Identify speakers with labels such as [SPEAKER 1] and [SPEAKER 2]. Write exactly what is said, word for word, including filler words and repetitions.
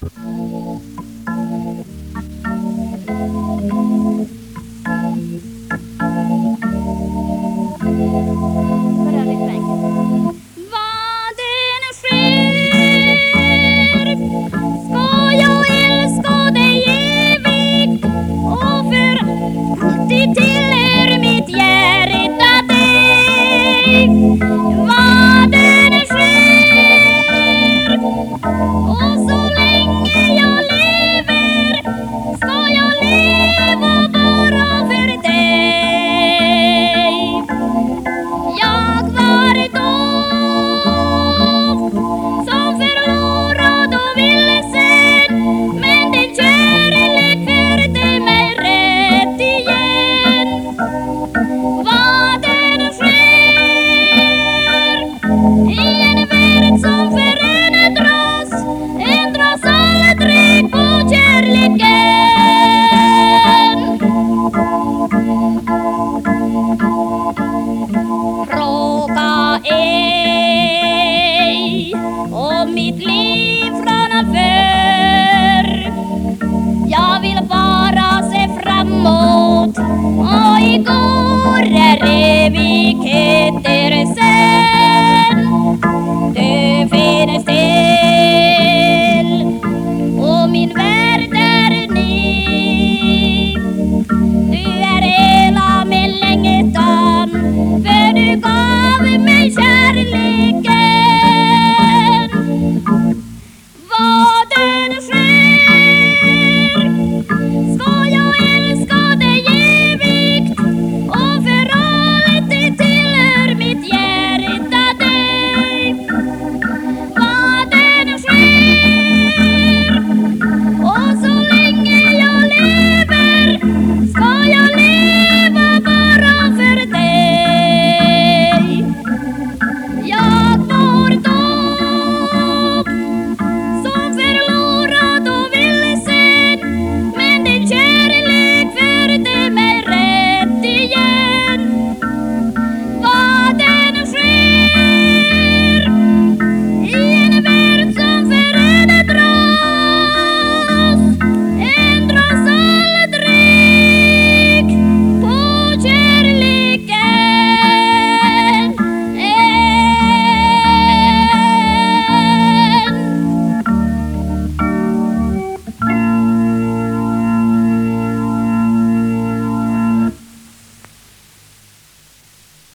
[SPEAKER 1] Vad än sker ska jag älska dig evigt och för alltid tillhör mitt hjärta dig. Vad än sker och så länge jag lever ska jag leva bara för dig. Jag var då som förlorad och vilsen, men din kärlek förde mig rätt igen. Vad än sker i en värld som förändras, ändras aldrig på kärleken. Fråga ej om mitt liv framför. Jag vill bara se framåt, och igår är evigheter